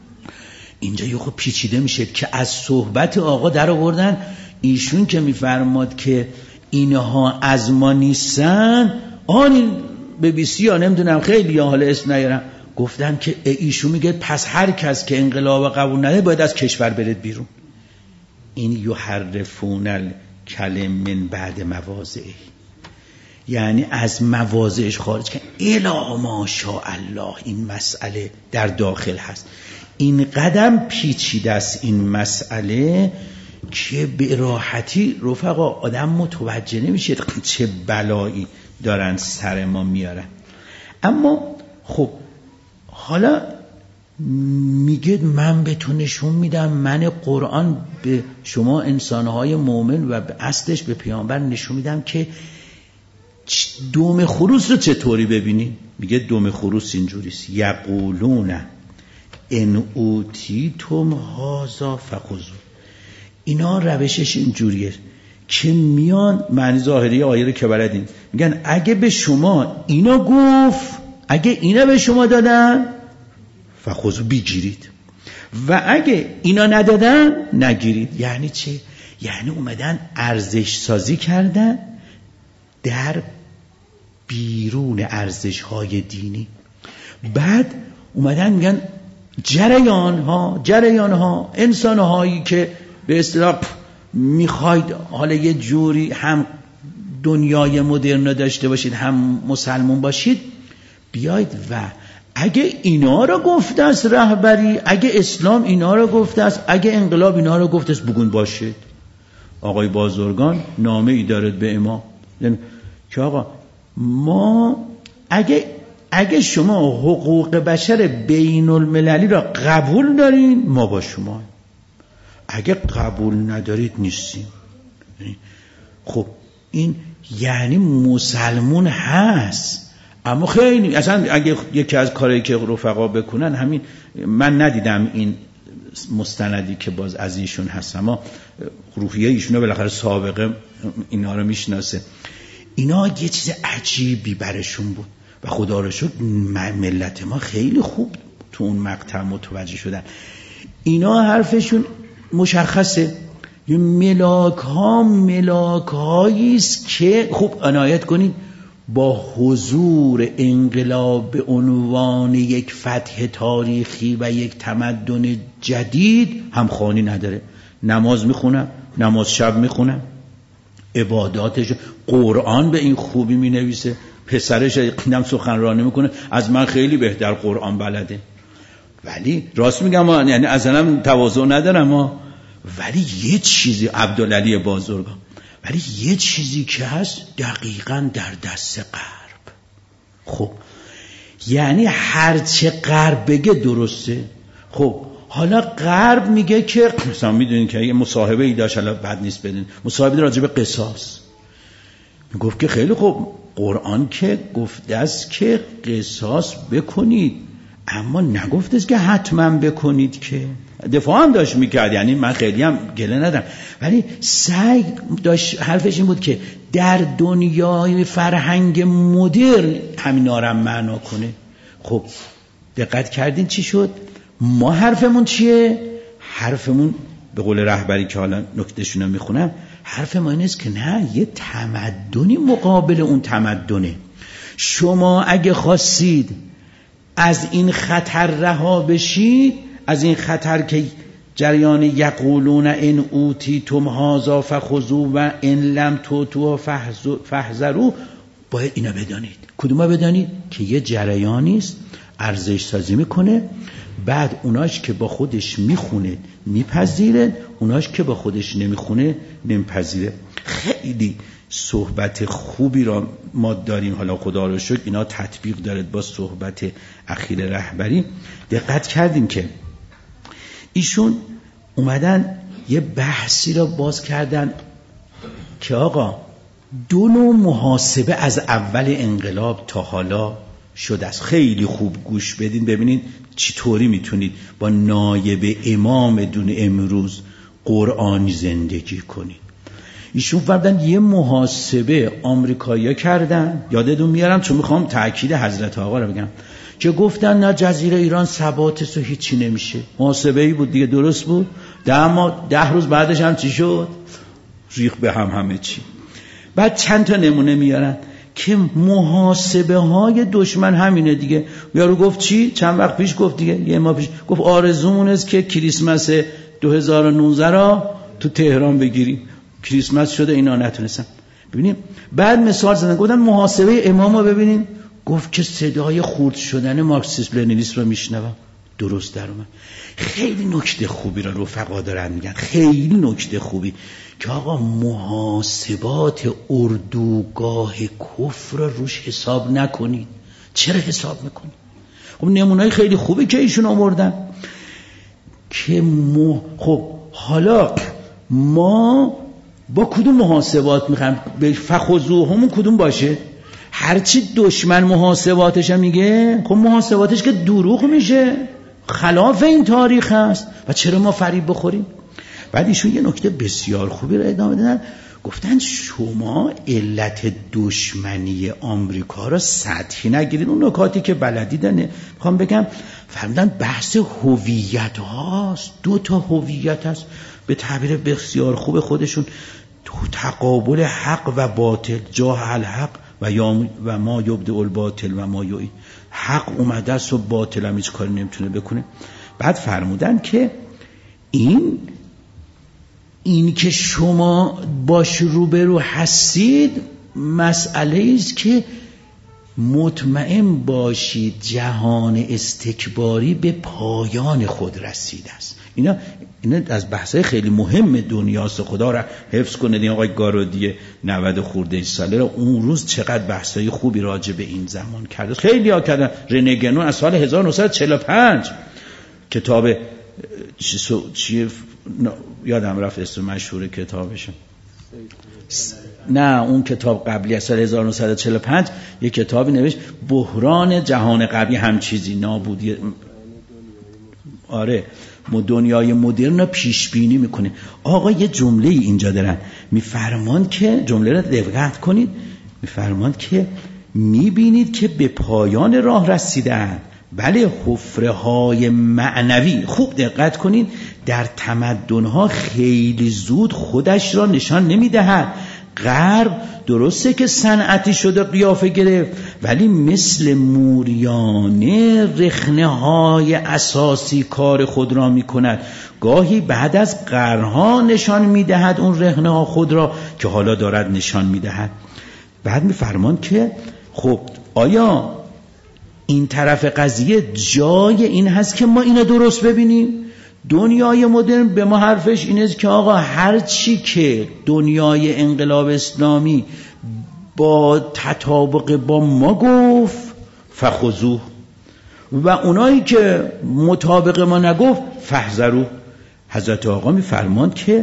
اینجا یه خود پیچیده میشه که از صحبت آقا در آوردن ایشون که میفرماد که اینها از ما نیستن، آن به بیسی ها نمیدونم خیلی یا حالا اسم نیارم گفتن که ایشون میگه پس هر کس که انقلاب قبول نداره باید از کشور برید بیرون. این یحرفون الکلم من بعد مواضعه، یعنی از مواضعش خارج کن. الا ماشاء الله این مسئله در داخل هست. این قدم پیچیده است این مسئله که به راحتی رفقا آدم متوجه نمیشه چه بلایی دارن سر ما میارن. اما خب حالا میگه من به تو نشون میدم، من قرآن به شما انسانهای مؤمن و به اصلش به پیامبر نشون میدم که دوم خروس رو چطوری ببینی. میگه دوم خروس اینجوریست: یقولون ان اوتیتم هذا فخذوا. اینا روشش اینجوریه که میان معنی ظاهری آیه رو که بلدین، میگن اگه به شما اینا گفت، اگه اینا به شما دادن فخذوا بگیرید، و اگه اینا ندادن نگیرید. یعنی چه؟ یعنی اومدن ارزش سازی کردن در بیرون ارزش های دینی. بعد اومدن میگن جریان ها جریان ها انسان هایی که به اصطلاح میخواید حالا یه جوری هم دنیای مدرن داشته باشید هم مسلمون باشید، بیاید و اگه اینا رو گفته است رهبری، اگه اسلام اینا رو گفته است، اگه انقلاب اینا رو گفته است، بگون باشید. آقای بازرگان نامه ای دارد به امام که آقا ما اگه اگه شما حقوق بشر بین المللی را قبول دارین ما با شما، اگه قبول ندارید نیستیم. خب این یعنی مسلمون هست، اما خیلی اصلا اگه یکی از کارهایی که رفقا بکنن همین، من ندیدم این مستندی که باز از ایشون هست، اما روحیه ایشون بالاخره سابقه اینا رو میشناسه. اینا یه چیز عجیبی برشون بود و خدا رو شکر ملت ما خیلی خوب تو اون مقطع متوجه شدن. اینا حرفشون مشخصه، یه ملاک ها ملاک هاییست که خوب عنایت کنید با حضور انقلاب به عنوان یک فتح تاریخی و یک تمدن جدید همخوانی نداره. نماز میخونم، نماز شب میخونم، عباداتش، قرآن به این خوبی مینویسه، پسرش دیدم سخنرانی میکنه از من خیلی بهتر قرآن بلده. ولی راست میگم، یعنی اصلا تواضع ندارم، ولی یه چیزی عبدالعلی بازرگان، ولی یه چیزی که هست دقیقاً در دست غرب. خب یعنی هرچه غرب بگه درسته. خب حالا غرب میگه که مثلا میدونین که یه مصاحبه ای داشت، حالا بد نیست بدین، مصاحبه راجع به قصاص، میگفت که خیلی خوب قرآن که گفته است که قصاص بکنید، اما نگفته است که حتما بکنید. که دفاع هم داشت میکرد، یعنی من خیلی هم گله ندارم، ولی سعی داشت حرفش این بود که در دنیای فرهنگ مدرن همینا رو معنا کنه. خب دقت کردین چی شد؟ ما حرفمون چیه؟ حرفمون به قول رهبری که حالا نکتهشون رو میخونم، حرف ما این است که نه، یه تمدنی مقابل اون تمدنه. شما اگه خواستید از این خطر رها بشید، از این خطر که جریان یقولون ان اوتیتم هذا فخذوا و ان لم تؤتوا فاحذروا، باید اینا بدانید. کدوما بدانید؟ که یه جریانی است ارزش سازی میکنه، بعد اوناش که با خودش میخونه میپذیره، اوناش که با خودش نمیخونه نمیپذیره. خیلی صحبت خوبی را ما داریم، حالا خدا رو شکر اینا تطبیق دارد با صحبت اخیر رهبری. دقت کردیم که ایشون اومدن یه بحثی را باز کردن که آقا دو نوع محاسبه از اول انقلاب تا حالا شده است. خیلی خوب گوش بدین ببینید چطوری میتونید با نایب امام دون امروز قرآنی زندگی کنید. ایشون فردن یه محاسبه آمریکایی‌ها کردن، یادتون میارم چون میخوام تأکید حضرت آقا رو بگم، که گفتن نه جزیره ایران ثبات سو هیچی نمیشه. محاسبه ای بود دیگه، درست بود. ده ما ده روز بعدش هم چی شد؟ ریخ به هم همه چی. بعد چند تا نمونه میارن که محاسبه های دشمن همینه دیگه. یارو گفت چی؟ چند وقت پیش گفت دیگه، یه ماه پیش گفت آرزومون است که کریسمس دو هزار و نوزده را تو تهران بگیریم. کریسمس شده اینا نتونستن. ببینیم بعد مثال زدن، گفتن محاسبه امام رو ببینین، گفت که صدای خورد شدن مارکسیسم لنینیسم رو میشنوم. درست در اومد. خیلی نکته خوبی را رفقا دارن میگن، خیلی نکته خوبی که آقا محاسبات اردوگاه کفر رو روش حساب نکنید. چرا حساب میکنید؟ خب نمونه‌های خیلی خوبی که ایشون آوردن که م... خب حالا ما با کدوم محاسبات میخوایم به فخذوهم کدوم باشه؟ هرچی دشمن محاسباتش میگه، خب محاسباتش که دروغ میشه، خلاف این تاریخ هست و چرا ما فریب بخوریم؟ بعد ایشون یه نکته بسیار خوبی رو ادامه دادن، گفتن شما علت دشمنی آمریکا رو سطحی نگیرید. اون نکاتی که بلدی دنه میخوام بگم، فرمودن بحث هویت هاست. دو تا هویت هست به تعبیر بسیار خوب خودشون، تو تقابل حق و باطل، جاه الحق و یا و ما یبدئ الباطل و ما یعید. حق اومده است و باطل هم هیچ کاری نمیتونه بکنه. بعد فرمودن که این این که شما باش روبرو هستید مسئله است که مطمئن باشید جهان استکباری به پایان خود رسیده است. اینا اینا از بحثای خیلی مهم دنیاست. خدا را حفظ کنه این آقای گارودی نود خورده ساله را اون روز چقدر بحثای خوبی راجع به این زمان کرده. خیلی ها کردن. رنه گنون از سال هزار و نهصد و چهل و پنج کتاب چی, چی یادم رفت اسم مشهور کتابشون، نه اون کتاب قبلی از سال هزار و نهصد و چهل و پنج یک کتابی نوشت، بحران جهان غربی هم چیزی نابودی آره دنیای مدرن رو پیش بینی میکنه. آقا یه جمله اینجا دارن میفرمان که جمله رو دقت کنید، میفرمان که میبینید که به پایان راه رسیدن. بله حفره های معنوی، خوب دقت کنید، در تمدن ها خیلی زود خودش را نشان نمیدهد. غرب درسته که صنعتی شده قیافه گرفت، ولی مثل موریانه رخنه های اساسی کار خود را می کند. گاهی بعد از قرنها نشان می دهد اون رخنه ها خود را که حالا دارد نشان می دهد. بعد می فرمان که خب آیا این طرف قضیه جای این هست که ما اینو درست ببینیم؟ دنیای مدرن به ما حرفش اینه که آقا هر چی که دنیای انقلاب اسلامی با تطابق با ما گفت فخذوه، و اونایی که مطابق ما نگفت فاحذروه. حضرت آقا می فرمان که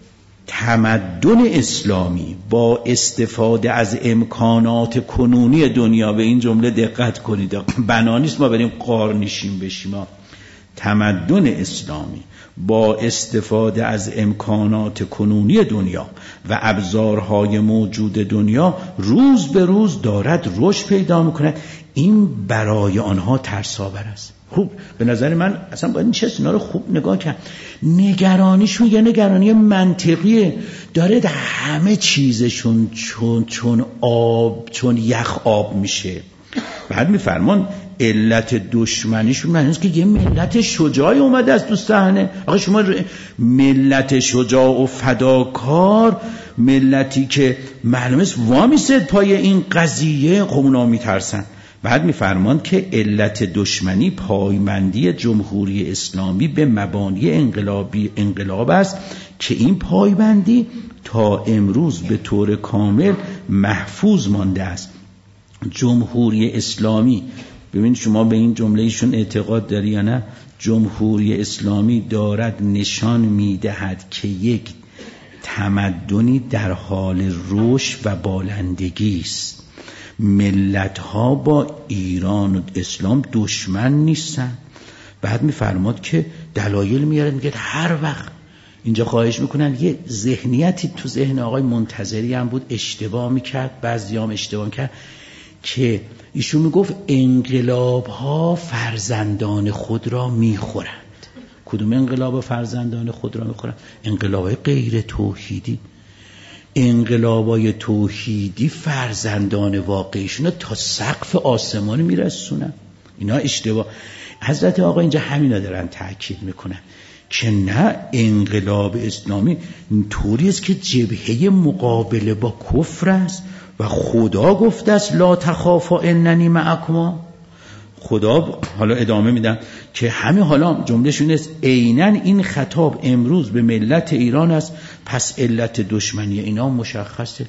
تمدن اسلامی با استفاده از امکانات کنونی دنیا، به این جمله دقت کنید، بنا نیست ما بریم قارنشین بشیم، ما تمدن اسلامی با استفاده از امکانات کنونی دنیا و ابزارهای موجود دنیا روز به روز دارد رشد پیدا میکند. این برای آنها ترس‌آور است. خوب به نظر من اصلا باید این اینا رو خوب نگاه کرد. نگرانیشون یه نگرانی منطقیه، داره همه چیزشون چون چون آب چون یخ آب میشه. بعد میفرمان علت دشمنیشون من هست که یه ملت شجاعی اومده از تو صحنه. آقا شما ملت شجاع و فداکار، ملتی که معلومه است وامیسد پای این قضیه، خب اونا میترسن. بعد میفرمان که علت دشمنی پایبندی جمهوری اسلامی به مبانی انقلابی انقلاب است که این پایبندی تا امروز به طور کامل محفوظ مانده است. جمهوری اسلامی، ببین شما به این جمله ایشون اعتقاد داری یا نه؟ جمهوری اسلامی دارد نشان میدهد که یک تمدنی در حال رشد و بالندگی است. ملت ها با ایران و اسلام دشمن نیستن. بعد میفرماد که دلایل میاره، میگه هر وقت اینجا خواهش میکنن یه ذهنیتی تو ذهن آقای منتظری هم بود، اشتباه میکرد، بعضی هم اشتباه میکرد، که ایشون میگفت انقلاب ها فرزندان خود را میخورند. کدوم انقلاب فرزندان خود را میخورند؟ انقلاب های غیر توحیدی. انقلابای توحیدی فرزندان واقعیشون تا سقف آسمانی میرسونن. اینا اشتباه. حضرت آقا اینجا همینا دارن تأکید میکنن که نه، انقلاب اسلامی طوری است که جبهه مقابله با کفر است و خدا گفته است لا تخافا اننی معکما. خدا حالا ادامه میدن که همین حالا جملهشون است عیناً این خطاب امروز به ملت ایران است، پس علت دشمنی اینا مشخصه.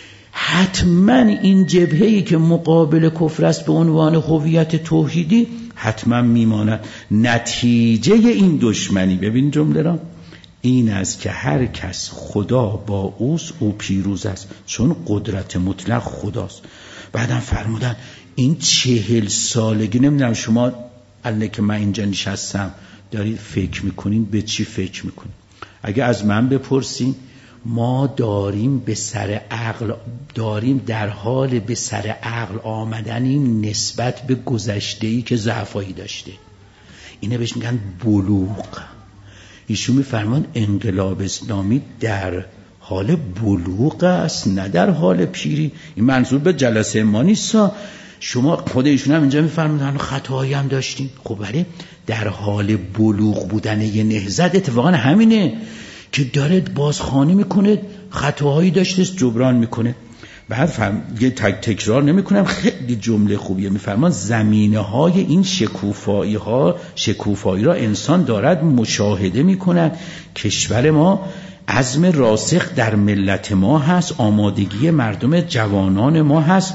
حتما این جبهه‌ای که مقابل کفر است به عنوان هویت توحیدی حتما میماند. نتیجه این دشمنی، ببین جمله را، این است که هر کس خدا با اوست او پیروز است، چون قدرت مطلق خداست. بعدم فرمودن این چهل سالگی، نمیدونم شما الان که من اینجا نشستم دارید فکر میکنین به چی فکر میکنین؟ اگه از من بپرسین، ما داریم به سر عقل داریم در حال به سر عقل آمدنیم نسبت به گذشته‌ای که ضعفایی داشته. اینه بهش میگن بلوغ. ایشون میفرمان انقلاب اسلامی در حال بلوغ است، نه در حال پیری. این منظور به جلسه ما نیست. شما خود ایشون هم اینجا میفرمایند خطاهایی هم داشتیم. خب ولی در حال بلوغ بودن یه نهضت اتفاقا همینه که داره بازخوانی میکنه، خطاهایی داشته جبران میکنه. بعد فهم... یه تک تکرار نمیکنم، خیلی جمله خوبیه. میفرمان زمینه های این شکوفایی ها شکوفایی را انسان دارد مشاهده میکند. کشور ما عزم راسخ در ملت ما هست، آمادگی مردم جوانان ما هست.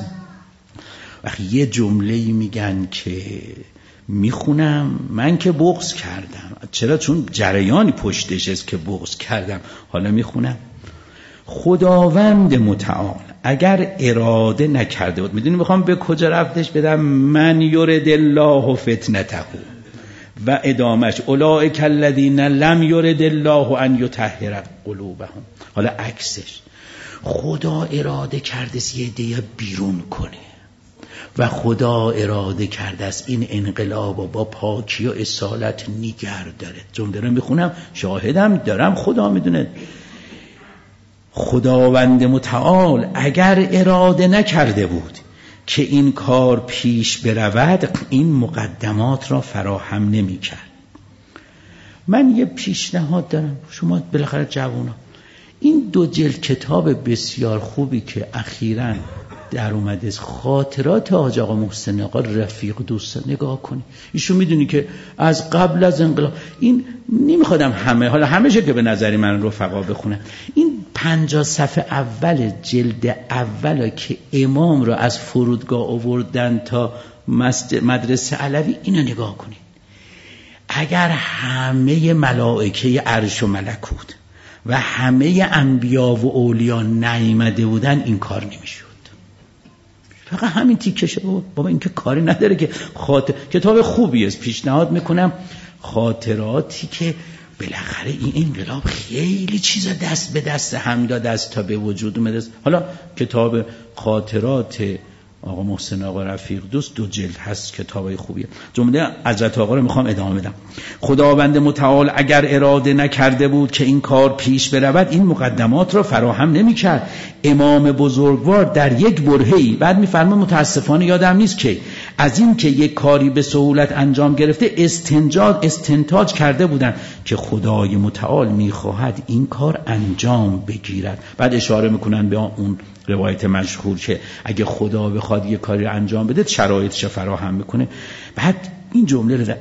وقتی یه جمله‌ای میگن که میخونم، من که بغض کردم. چرا؟ چون جریانی پشتش است که بغض کردم. حالا میخونم: خداوند متعال اگر اراده نکرده بود، میدونی میخوام به کجا رفتش بدم؟ من یرد الله فتنته، و ادامش اولئک الذین لم یرد الله ان یطهر قلوبهم. حالا عکسش، خدا اراده کرده یه عده بیرون کنه و خدا اراده کرده است این انقلاب با پاکی و اصالت نگه داره. جمله رو میخونم، شاهدم دارم، خدا میدونه. خداوند متعال اگر اراده نکرده بود که این کار پیش برود، این مقدمات را فراهم نمی کرد. من یه پیشنهاد دارم، شما بالاخره جوونا، این دو جلد کتاب بسیار خوبی که اخیراً در اومده، خاطرات حاج آقا محسن آقا رفیق دوست، نگاه کنی. ایشون میدونی که از قبل از انقلاب، این نمیخوادم همه، حالا همه که به نظری من رفقا بخونن، این پنجاه صفحه اول جلد اول که امام رو از فرودگاه آوردن تا مدرسه علوی، اینو نگاه کنید. اگر همه ملائکه عرش و ملکوت و همه انبیا و اولیا نیامده بودن، این کار نمیشد. فقط همین تیکشه بود. بابا این که کاری نداره که خاطر کتاب خوبی است، پیشنهاد میکنم. خاطراتی که بالاخره این انقلاب خیلی چیزا دست به دست هم داد است تا به وجود اومده. حالا کتاب خاطرات آقا محسن آقا رفیق دوست دو جلد هست، کتابای خوبیه. جمله حضرت آقا رو میخوام ادامه بدم. خداوند متعال اگر اراده نکرده بود که این کار پیش برود، این مقدمات را فراهم نمیکرد. امام بزرگوار در یک برهه‌ای بعد میفرماید، متاسفانه یادم نیست که از این که یک کاری به سهولت انجام گرفته استنجاد استنتاج کرده بودند که خدای متعال میخواهد این کار انجام بگیرد. بعد اشاره میکنن به اون روایت مشهور که اگه خدا بخواد یک کاری انجام بده شرایطش فراهم میکنه. بعد این جمله رو،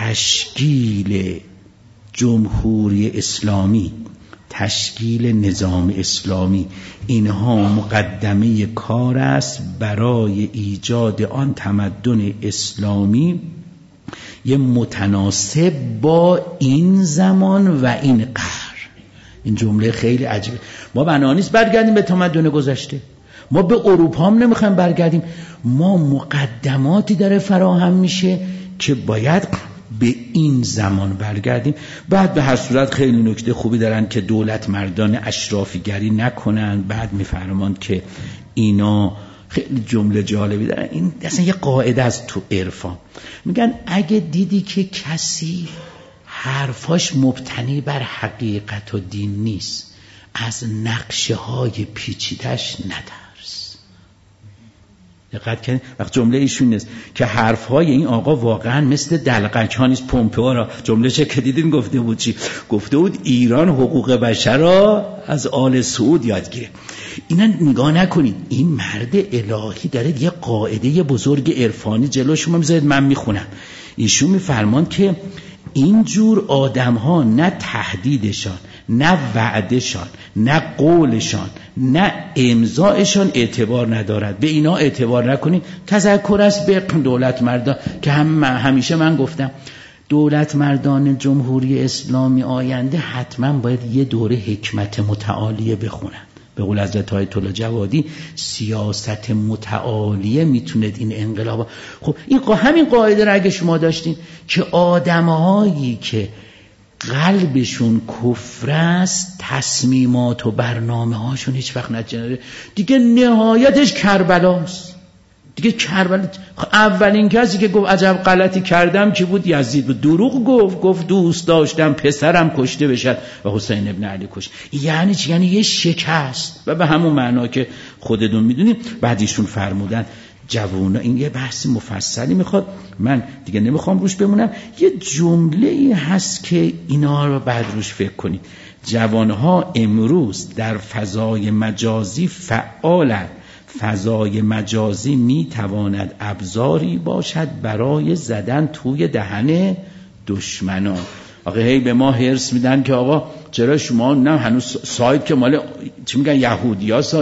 تشکیل جمهوری اسلامی، تشکیل نظام اسلامی، اینها مقدمه کار است برای ایجاد آن تمدن اسلامی یه متناسب با این زمان و این قرن. این جمله خیلی عجیبه. ما بنا نیست برگردیم به تمدن گذشته، ما به اروپا هم نمیخوایم برگردیم، ما مقدماتی داره فراهم میشه که باید به این زمان برگردیم. بعد به هر صورت خیلی نکته خوبی دارن که دولت مردان اشرافیگری نکنن. بعد میفرمان که اینا خیلی جمله جالبی دارن. این اصلا یه قاعده از تو عرفان، میگن اگه دیدی که کسی حرفاش مبتنی بر حقیقت و دین نیست، از نقشه های پیچیدش ندرس. دقت کنید وقت جمله ایشون نیست که حرفهای این آقا واقعا مثل دلقک ها نیست. پومپئو را جمله چه که دیدین گفته بود چی؟ گفته بود ایران حقوق بشر را از آل سعود یاد گیره. اینا نگاه نکنید، این مرد الهی داره یه قاعده بزرگ عرفانی جلو شما میذارید. من میخونم، ایشون میفرمان که اینجور آدم ها نه تهدیدشان، نه وعدشان، نه قولشان، نه امضایشان اعتبار ندارد. به اینا اعتبار نکنید. تذکر است به دولت مردان که هم همیشه من گفتم دولت مردان جمهوری اسلامی آینده حتما باید یه دوره حکمت متعالیه بخونن. به قول حضرت آیت الله جوادی، سیاست متعالیه میتوند این انقلاب. خب این همین قاعده را اگه شما داشتین که آدمهایی که قلبشون کفر است، تصمیمات و برنامه هاشون هیچ وقت نتیجه دیگه نهایتش کربلاست. دیگه کربلا اولین کسی که گفت عجب غلطی کردم کی بود؟ یزید بود. دروغ گفت، گفت دوست داشتم پسرم کشته بشد و حسین ابن علی کشت. یعنی چی؟ یعنی یه شکست. و به همون معنا که خودتون میدونید. بعد ایشون فرمودن جوونا، این یه بحث مفصلی میخواد، من دیگه نمیخوام روش بمونم. یه جمله ای هست که اینا رو بعد روش فکر کنید. جوانها امروز در فضای مجازی فعالند. فضای مجازی میتواند ابزاری باشد برای زدن توی دهن دشمنان. آقا هی به ما هرس میدن که آقا چرا شما نه هنوز سایت که مال چی میگن یهودیاست،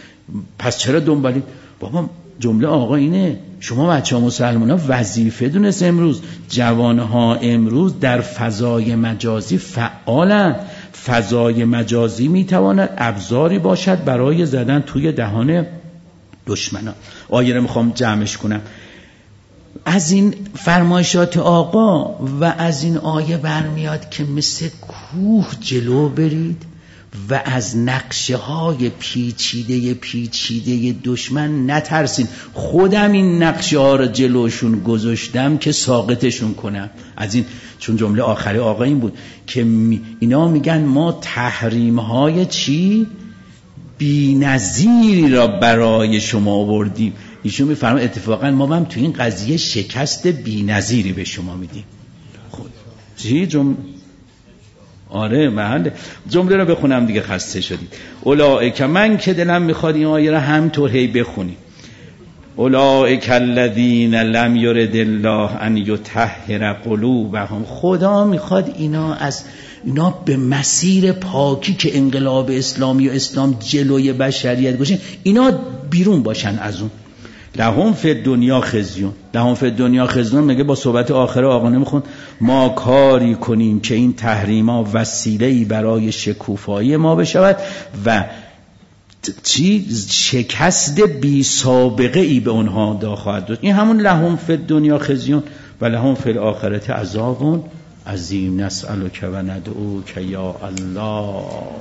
پس چرا دنبالید؟ بابا جمله آقا اینه، شما بچه ها مسلمان ها وظیفه دونست امروز جوانها امروز در فضای مجازی فعالن. فضای مجازی میتواند ابزاری باشد برای زدن توی دهان دشمنان. آیه رو میخوام جمعش کنم. از این فرمایشات آقا و از این آیه برمیاد که مثل کوه جلو برید و از نقشه های پیچیده پیچیده دشمن نترسین. خودم این نقشه ها رو جلوشون گذاشتم که ساقطشون کنم. از این چون جمله آخری آقا این بود که می اینا میگن ما تحریم های چی؟ بی نظیری را برای شما آوردیم. ایشون میفرماید اتفاقا ما هم تو این قضیه شکست بی نظیری به شما میدیم. خود چی جمله؟ آره محل جمله رو بخونم دیگه خسته شدید. اولئک، من که دلم میخواد این آیه رو همطور هی بخونیم. اولئک الذین لم یرد الله ان یطهر قلوبهم. خدا میخواد اینا از اینا به مسیر پاکی که انقلاب اسلامی و اسلام جلوی بشریت گذاشتن اینا بیرون باشن از اون. لهم فی الدنیا خزیون. لهم فی الدنیا خزیون میگه با صحبت آخره آقا نمیخون ما کاری کنیم که این تحریما وسیله‌ای برای شکوفایی ما بشود و چی شکست بی سابقه ای به اونها دا خواهد داد. این همون لهم فی الدنیا خزیون و لهم فی الاخرة عذاب عظیم. نسألک و ندعوک یا الله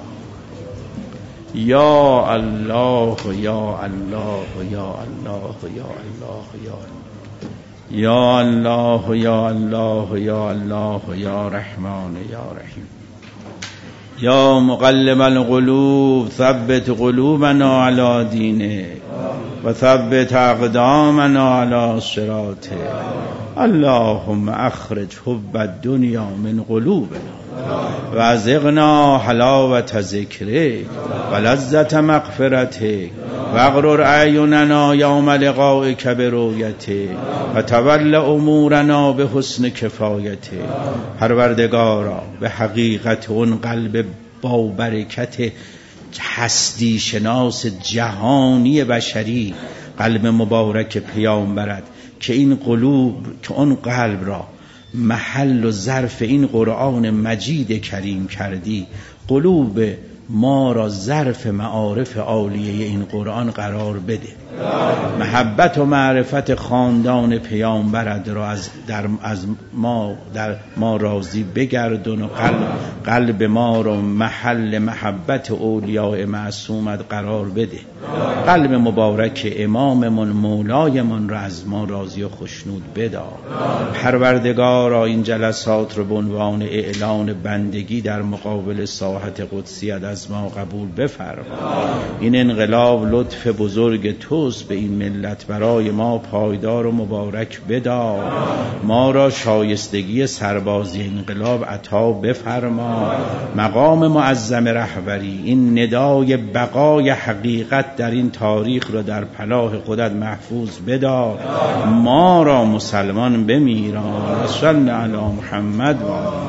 یا الله یا الله یا الله یا الله یا الله یا الله یا الله یا رحمان یا رحیم یا مقلب القلوب ثبت قلوبنا علی دینک و ثبت اقدامنا علی صراطک. اللهم اخرج حب الدنیا من قلوبنا و ازغنا حلاوت ذکرک و لذت مغفرتک و اغرر اعیننا یوم لقائک برؤیتک و تول امورنا به حسن کفایتک. پروردگارا به حقیقت اون قلب با برکت هستی شناس جهانی بشری، قلب مبارک پیامبرت که این قلوب که اون قلب را محل و ظرف این قرآن مجید کریم کردی، قلوب ما را ظرف معارف عالیه این قرآن قرار بده. محبت و معرفت خاندان پیامبرت را از در از ما در ما راضی بگردون و قلب قلب ما را محل محبت اولیاء معصومت قرار بده. قلب مبارک اماممون مولایمون را از ما راضی و خشنود بدار. پروردگارا این جلسات رو به عنوان اعلان بندگی در مقابل ساحت قدسیت از ما قبول بفرما. این انقلاب لطف بزرگ توست به این ملت، برای ما پایدار و مبارک بدار. ما را شایستگی سربازی انقلاب عطا بفرما. مقام معظم رهبری، این ندای بقای حقیقت در این تاریخ را در پناه خودت محفوظ بدار. ما را مسلمان بمیران. صلی علی محمد و